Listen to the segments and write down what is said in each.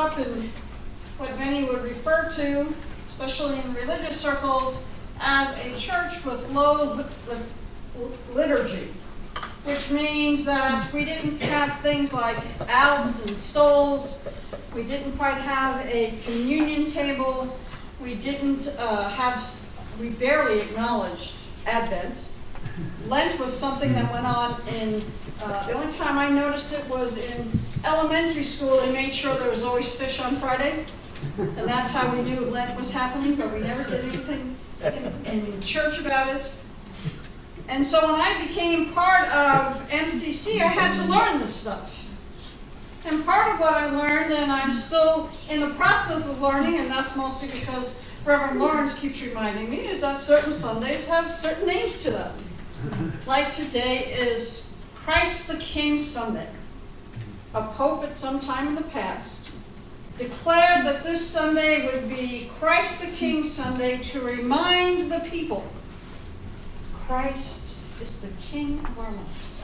up in what many would refer to, especially in religious circles, as a church with low liturgy, which means that we didn't have things like albs and stoles. We didn't quite have a communion table. We barely acknowledged Advent. Lent was something that went on the only time I noticed it was in elementary school. They made sure there was always fish on Friday. And that's how we knew Lent was happening, but we never did anything in church about it. And so when I became part of MCC, I had to learn this stuff. And part of what I learned, and I'm still in the process of learning, and that's mostly because Reverend Lawrence keeps reminding me, is that certain Sundays have certain names to them. Like today is Christ the King Sunday. A pope at some time in the past declared that this Sunday would be Christ the King Sunday to remind the people Christ is the King of our lives.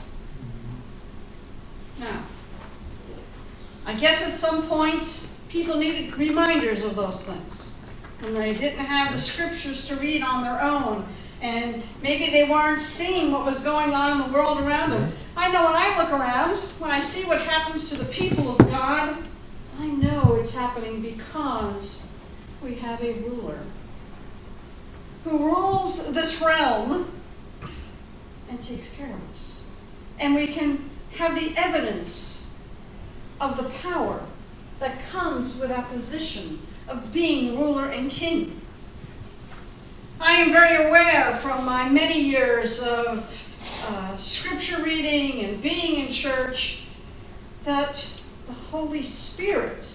Now, I guess at some point people needed reminders of those things. And they didn't have the scriptures to read on their own. And maybe they weren't seeing what was going on in the world around them. I know when I look around, when I see what happens to the people of God, I know it's happening because we have a ruler who rules this realm and takes care of us. And we can have the evidence of the power that comes with that position of being ruler and king. I am very aware from my many years of scripture reading and being in church that the Holy Spirit,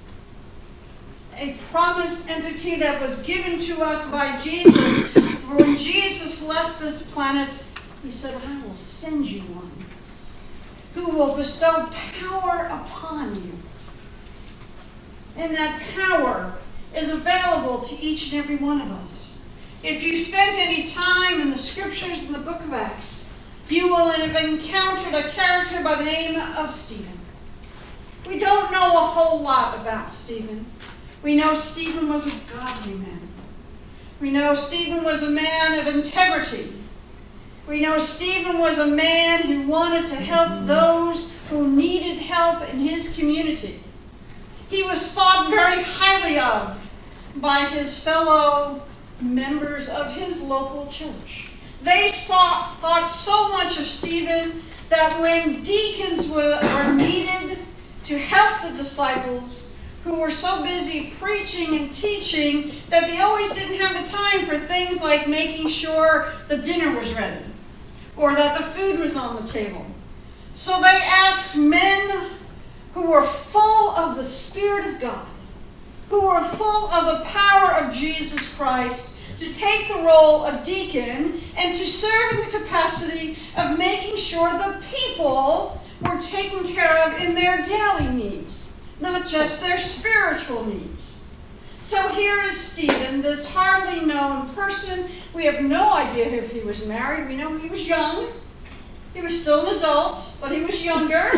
a promised entity that was given to us by Jesus, for when Jesus left this planet, he said, I will send you one who will bestow power upon you. And that power is available to each and every one of us. If you spent any time in the scriptures in the book of Acts, you will have encountered a character by the name of Stephen. We don't know a whole lot about Stephen. We know Stephen was a godly man. We know Stephen was a man of integrity. We know Stephen was a man who wanted to help those who needed help in his community. He was thought very highly of by his fellow members of his local church. They thought so much of Stephen that when deacons were needed to help the disciples who were so busy preaching and teaching that they always didn't have the time for things like making sure the dinner was ready or that the food was on the table. So they asked men who were full of the Spirit of God, who were full of the power of Jesus Christ, to take the role of deacon and to serve in the capacity of making sure the people were taken care of in their daily needs, not just their spiritual needs. So here is Stephen, this hardly known person. We have no idea if he was married. We know he was young. He was still an adult, but he was younger.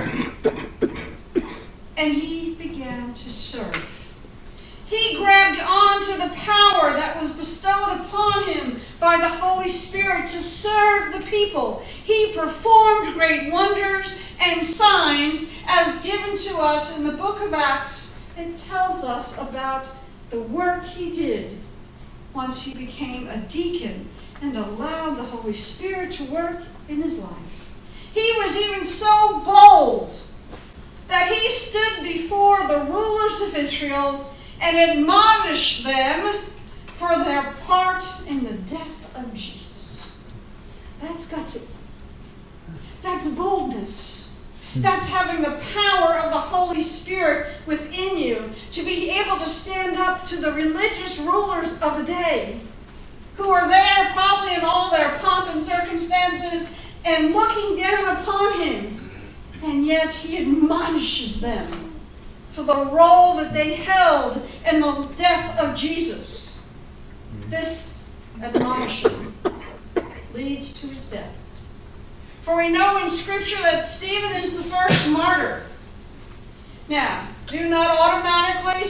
And he began to serve. He grabbed onto the power that was bestowed upon him by the Holy Spirit to serve the people. He performed great wonders and signs as given to us in the book of Acts. It tells us about the work he did once he became a deacon and allowed the Holy Spirit to work in his life. He was even so bold that he stood before the rulers of Israel and admonished them for their part in the death of Jesus. That's gutsy. That's boldness. That's having the power of the Holy Spirit within you to be able to stand up to the religious rulers of the day who are there probably in all their pomp and circumstances and looking down upon him. And yet he admonishes them for the role that they held in the death of Jesus. This admonition leads to his death. For we know in Scripture that Stephen is the first martyr. Now, do not automatically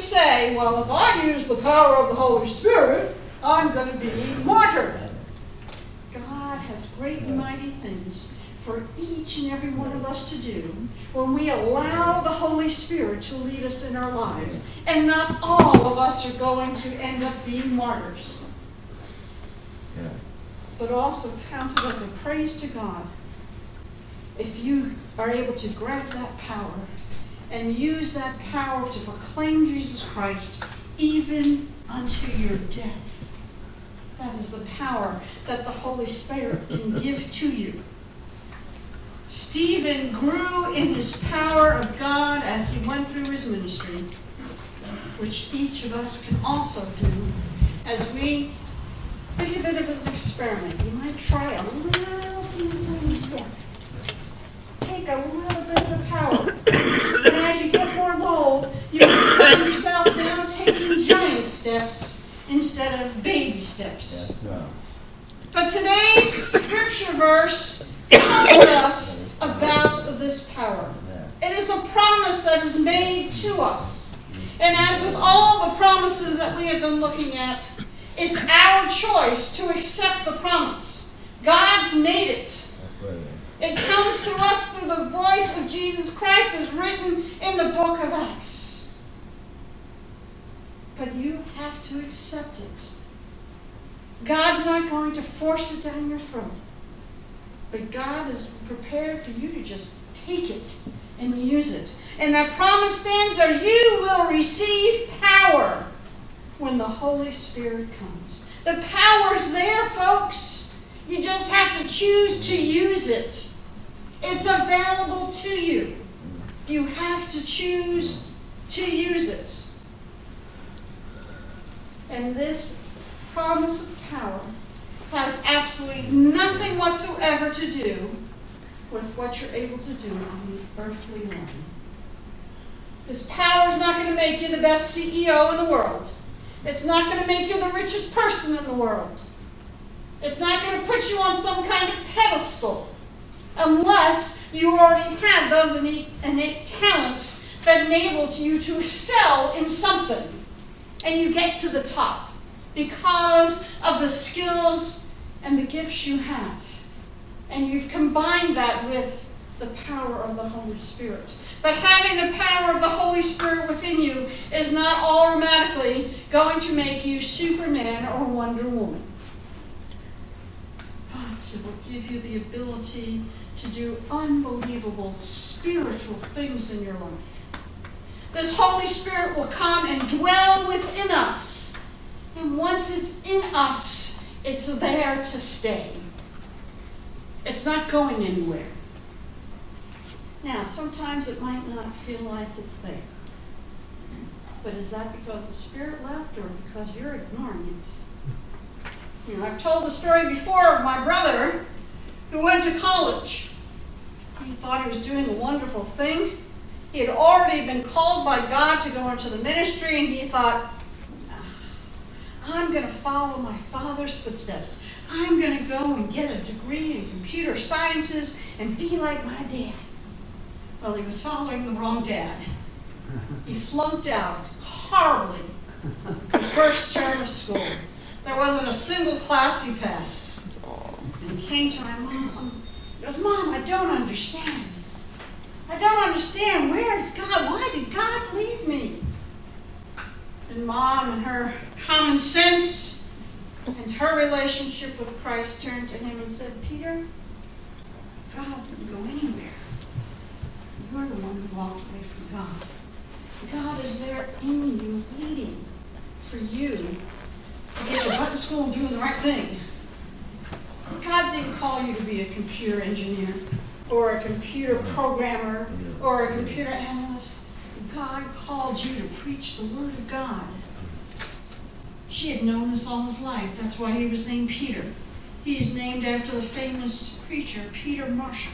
say, well, if I use the power of the Holy Spirit, I'm going to be martyred. God has great and mighty things for each and every one of us to do when we allow the Holy Spirit to lead us in our lives. And not all of us are going to end up being martyrs. Yeah. But also count it as a praise to God if you are able to grab that power and use that power to proclaim Jesus Christ even unto your death. That is the power that the Holy Spirit can give to you. Stephen grew in his power of God as he went through his ministry, which each of us can also do as we take a bit of an experiment. You might try a little tiny step. Take a little bit of the power. And as you get more bold, you can find yourself now taking giant steps instead of baby steps. But today's scripture verse tells us about this power. It is a promise that is made to us. And as with all the promises that we have been looking at, it's our choice to accept the promise. God's made it. It comes to us through the voice of Jesus Christ as written in the book of Acts. But you have to accept it. God's not going to force it down your throat. But God is prepared for you to just take it and use it. And that promise stands there. You will receive power when the Holy Spirit comes. The power is there, folks. You just have to choose to use it. It's available to you. You have to choose to use it. And this promise of power has absolutely nothing whatsoever to do with what you're able to do on the earthly realm. This power is not going to make you the best CEO in the world. It's not going to make you the richest person in the world. It's not going to put you on some kind of pedestal unless you already have those innate talents that enable you to excel in something and you get to the top because of the skills and the gifts you have. And you've combined that with the power of the Holy Spirit. But having the power of the Holy Spirit within you is not automatically going to make you Superman or Wonder Woman. But it will give you the ability to do unbelievable spiritual things in your life. This Holy Spirit will come and dwell within us. And once it's in us, it's there to stay. It's not going anywhere. Now, sometimes it might not feel like it's there. But is that because the Spirit left or because you're ignoring it? You know, I've told the story before of my brother who went to college. He thought he was doing a wonderful thing. He had already been called by God to go into the ministry, and he thought, I'm going to follow my father's footsteps. I'm going to go and get a degree in computer sciences and be like my dad. Well, he was following the wrong dad. He flunked out horribly the first term of school. There wasn't a single class he passed. And he came to my mom. He goes, Mom, I don't understand. I don't understand. Where is God? Why did God leave me? And Mom, and her common sense and her relationship with Christ, turned to him and said, Peter, God didn't go anywhere. You're the one who walked away from God. God is there in you, waiting for you to get your butt in school and doing the right thing. God didn't call you to be a computer engineer or a computer programmer or a computer analyst. God called you to preach the Word of God. She had known this all his life. That's why he was named Peter. He is named after the famous preacher, Peter Marshall.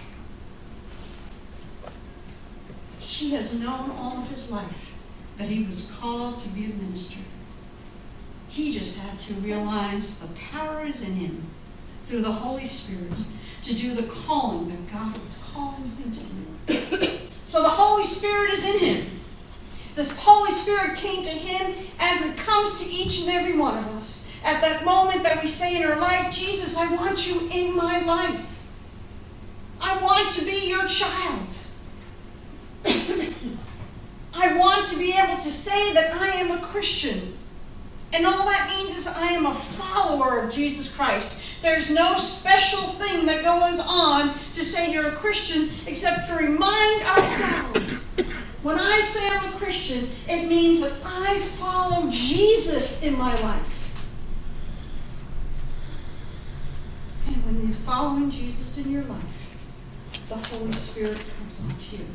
She has known all of his life that he was called to be a minister. He just had to realize the power is in him through the Holy Spirit to do the calling that God was calling him to do. So the Holy Spirit is in him. This Holy Spirit came to him as it comes to each and every one of us. At that moment that we say in our life, Jesus, I want you in my life. I want to be your child. I want to be able to say that I am a Christian. And all that means is I am a follower of Jesus Christ. There's no special thing that goes on to say you're a Christian except to remind ourselves. When I say I'm a Christian, it means that I follow Jesus in my life. And when you're following Jesus in your life, the Holy Spirit comes onto you.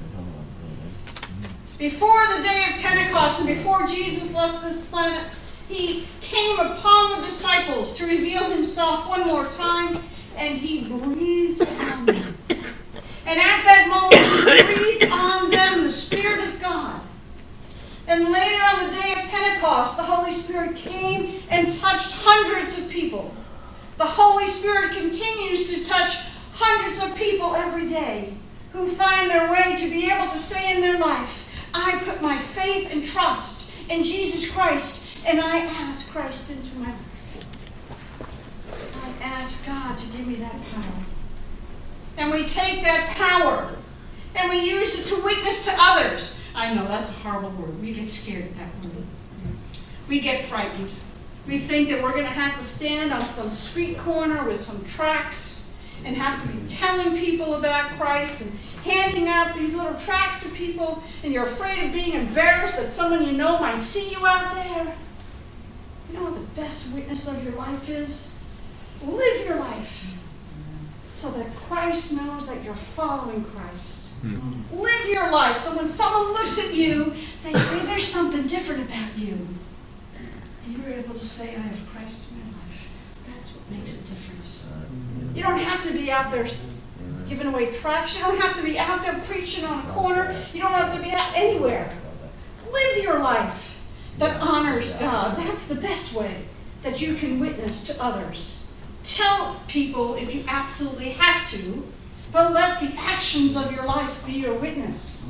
Before the day of Pentecost and before Jesus left this planet, he came upon the disciples to reveal himself one more time, and he breathed on them. And at that moment, he breathed on them the Spirit of God. And later on the day of Pentecost, the Holy Spirit came and touched hundreds of people. The Holy Spirit continues to touch hundreds of people every day who find their way to be able to say in their life, I put my faith and trust in Jesus Christ, and I ask Christ into my life. I ask God to give me that power. And we take that power and we use it to witness to others. I know that's a horrible word. We get scared of that word. We get frightened. We think that we're going to have to stand on some street corner with some tracts and have to be telling people about Christ and handing out these little tracts to people, and you're afraid of being embarrassed that someone you know might see you out there. You know what the best witness of your life is? Live your life so that Christ knows that you're following Christ. Live your life so when someone looks at you, they say there's something different about you. And you're able to say, I have Christ in my life. That's what makes a difference. You don't have to be out there giving away tracts. You don't have to be out there preaching on a corner. You don't have to be out anywhere. Live your life that honors God. That's the best way that you can witness to others. Tell people if you absolutely have to, but let the actions of your life be your witness.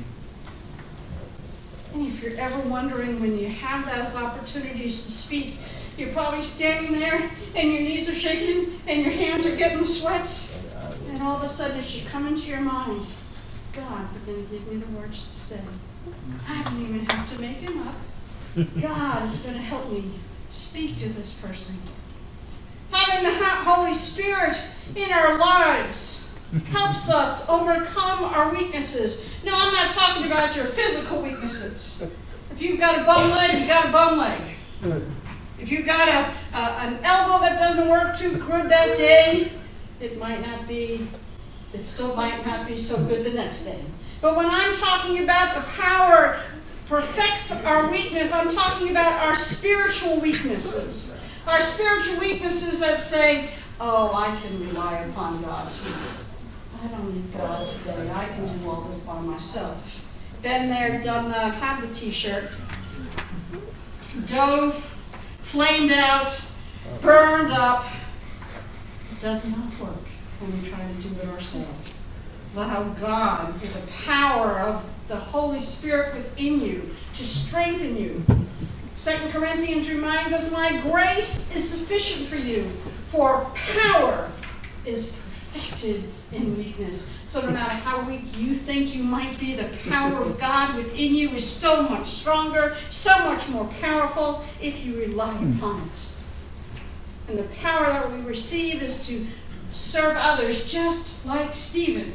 And if you're ever wondering when you have those opportunities to speak, you're probably standing there and your knees are shaking and your hands are getting sweats. And all of a sudden it should come into your mind, God's going to give me the words to say. I don't even have to make them up. God is going to help me speak to this person. Having the Holy Spirit in our lives helps us overcome our weaknesses. No, I'm not talking about your physical weaknesses. If you've got a bum leg, you got a bum leg. If you've got an elbow that doesn't work too good that day, it still might not be so good the next day. But when I'm talking about the power perfects our weakness, I'm talking about our spiritual weaknesses. Our spiritual weaknesses that say, oh, I can rely upon God too. I don't need God today. I can do all this by myself. Been there, done that, had the t-shirt. Dove, flamed out, burned up. It does not work when we try to do it ourselves. Allow God, with the power of the Holy Spirit within you, to strengthen you. 2 Corinthians reminds us, my grace is sufficient for you, for power is perfected in weakness. So no matter how weak you think you might be, the power of God within you is so much stronger, so much more powerful if you rely upon it. And the power that we receive is to serve others just like Stephen.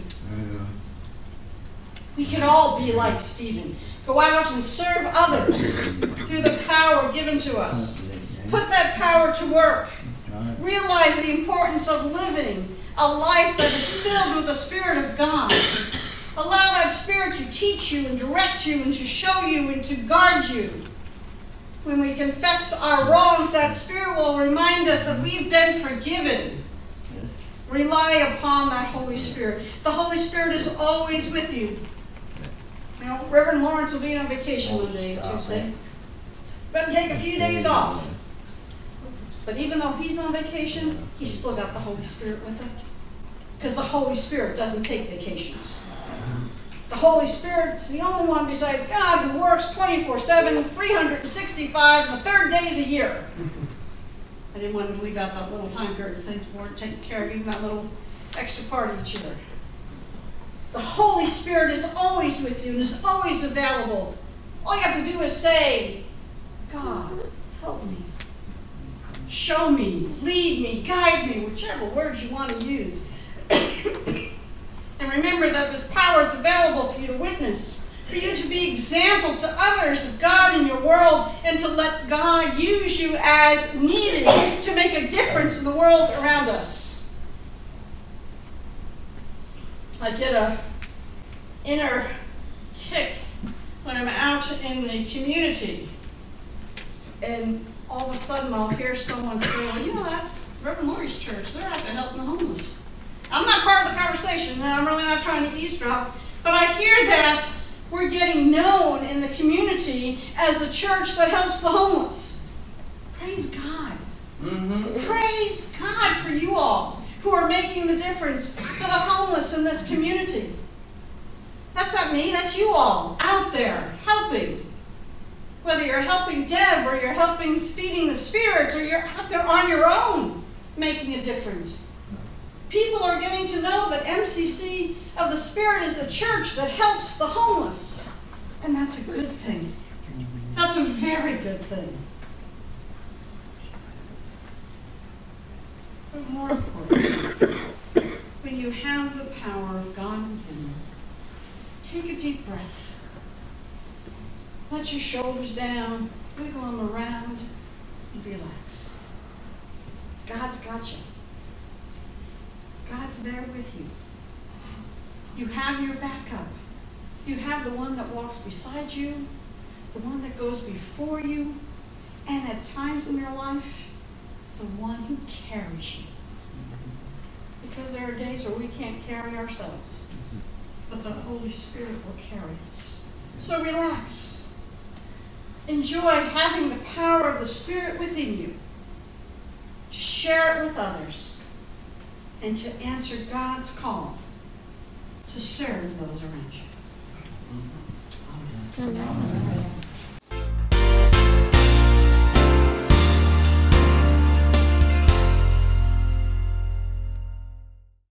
We can all be like Stephen. Go out and serve others through the power given to us. Put that power to work. Realize the importance of living a life that is filled with the Spirit of God. Allow that Spirit to teach you and direct you and to show you and to guard you. When we confess our wrongs, that Spirit will remind us that we've been forgiven. Rely upon that Holy Spirit. The Holy Spirit is always with you. You know, Reverend Lawrence will be on vacation Monday, Tuesday. But take a few days off. But even though he's on vacation, he's still got the Holy Spirit with him. Because the Holy Spirit doesn't take vacations. The Holy Spirit's the only one besides God who works 24/7, 365, and the third days a year. I didn't want to leave out that little time period to think we weren't taking care of even that little extra part each year. The Holy Spirit is always with you and is always available. All you have to do is say, God, help me. Show me, lead me, guide me, whichever words you want to use. And remember that this power is available for you to witness, for you to be example to others of God in your world, and to let God use you as needed to make a difference in the world around us. I get a inner kick when I'm out in the community, and all of a sudden I'll hear someone say, well, you know that Reverend Lori's church, they're out there helping the homeless. I'm not part of the conversation, and I'm really not trying to eavesdrop, but I hear that we're getting known in the community as a church that helps the homeless. Praise God. Mm-hmm. Praise God for you all who are making the difference for the homeless in this community. That's not me, that's you all out there helping. Whether you're helping Deb or you're helping Feeding the Spirits or you're out there on your own making a difference. People are getting to know that MCC of the Spirit is a church that helps the homeless. And that's a good thing. That's a very good thing. But more importantly, when you have the power of God within you, take a deep breath. Let your shoulders down, wiggle them around, and relax. God's got you. God's there with you. You have your backup. You have the one that walks beside you, the one that goes before you, and at times in your life, the one who carries you. Because there are days where we can't carry ourselves, but the Holy Spirit will carry us. So relax. Enjoy having the power of the Spirit within you to share it with others and to answer God's call to serve those around you. Amen. Amen.